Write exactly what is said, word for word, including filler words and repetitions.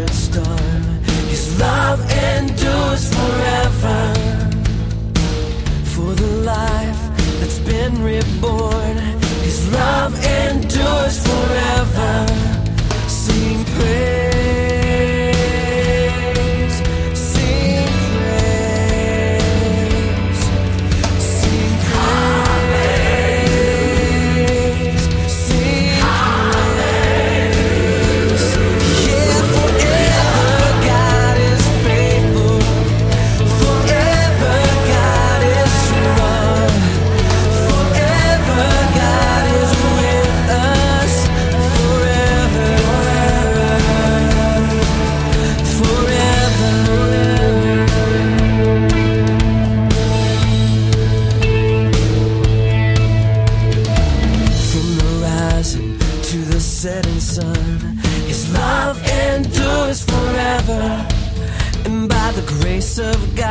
desert storm. His love endures forever. For the life that's been reborn, His love endures forever. Sing praise, sing praise, sing praise, sing praise. Yeah, forever God is faithful. Forever God is strong. Forever God is with us. Forever, forever. From the rising to the setting sun, His love endures forever. And by the grace of God,